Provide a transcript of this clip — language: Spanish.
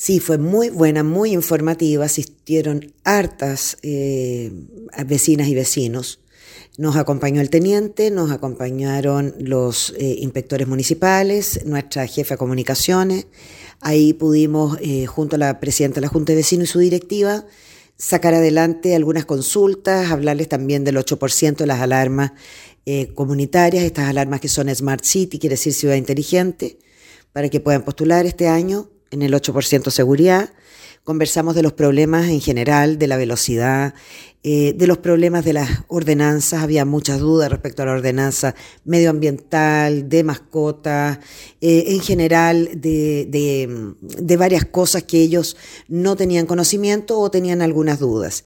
Sí, fue muy buena, muy informativa. Asistieron hartas vecinas y vecinos. Nos acompañó el teniente, nos acompañaron los inspectores municipales, nuestra jefa de comunicaciones. Ahí pudimos, junto a la presidenta de la Junta de Vecinos y su directiva, sacar adelante algunas consultas, hablarles también del 8% de las alarmas comunitarias, estas alarmas que son Smart City, quiere decir ciudad inteligente, para que puedan postular este año en el 8% seguridad. Conversamos de los problemas en general, de la velocidad, de los problemas de las ordenanzas. Había muchas dudas respecto a la ordenanza medioambiental, de mascotas, en general de varias cosas que ellos no tenían conocimiento o tenían algunas dudas.